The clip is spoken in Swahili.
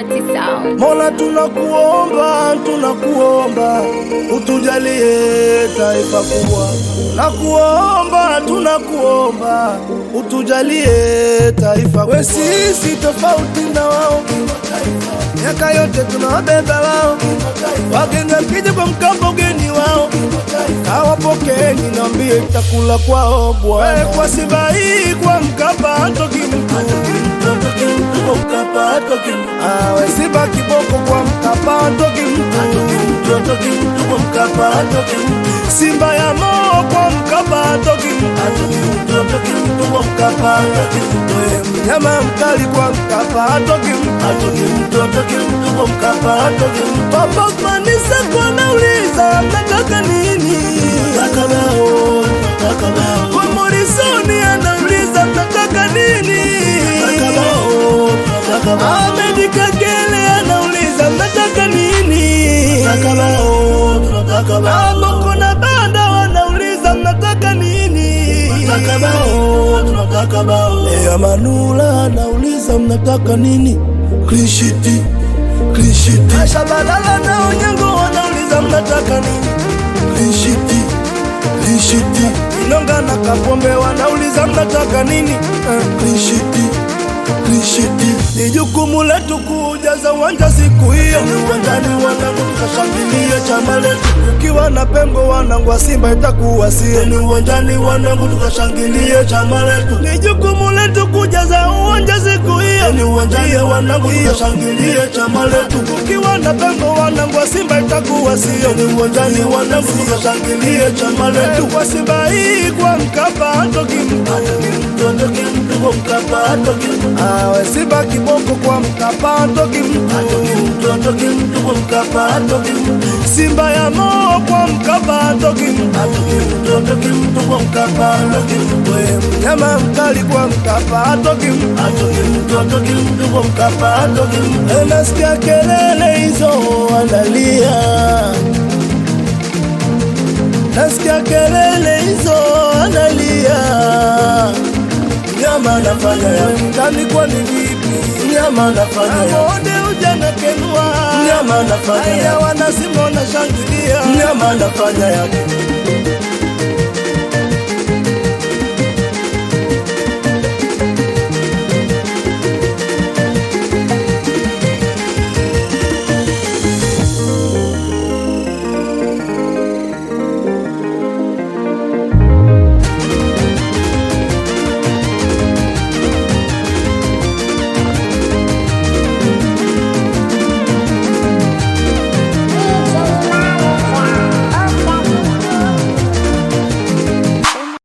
Illuminati sound. Mola tunakuomba utujalie taifa kubwa. Tunakuomba utujalie taifa kubwa. Sisi tofauti na wao, miaka yote tunawabeba wao. Wageni wakija kwa Mkapa ugeni wao, hawapokeni niambie itakula kwao bwana. Kwa Simba hii kwa Mkapa hatoki mtu. Awe Simba kiboko kwa Mkapa hatoki mtu. Simba ya Mo kwa Mkapa hatoki mtu. Mnyama mkali kwa Mkapa hatoki mtu. Papa Manisa kwa nauliza mnataka nini? Kwa Morrisoni anauliza mnataka nini? Ahmed Kagere anauliza mnataka nini? Moko na Banda wanauliza mnataka nini? Manula anauliza mnataka nini? Klishiti Shabalala na Onyango wanauliza mnataka nini? Klishiti Inonga na Kapombe wanauliza mnataka nini? Klishiti ni jukumu letu kujaza uwanja siku hiyo. Ni uwanjani wanangu tukashangilie chama letu. Ukiwa na pengo wanangu wa Simba itakuwa sio. Ni uwanjani wanangu tukashangilie chama letu. Ni jukumu letu kujaza uwanja siku hiyo. Ni uwanjani wanangu tukashangilie chama letu. Ukiwa na pengo wanangu wa Simba itakuwa sio. Ni uwanjani wanangu tukashangilie chama letu. Kwa Simba hii kwa Mkapa hatoki mtu. Awe Simba kiboko kwa Mkapa hatoki mtu. Simba ya Mo kwa Mkapa hatoki mtu. Mnyama mkali kwa Mkapa hatoki mtu. Nasikia kelele hizo analia. Mnyama nafanya ya mtani kwa ni vipi? Mnyama nafanya ya Amonde ujana kenua. Mnyama nafanya ya wana Simba na shangilia. Mnyama nafanya ya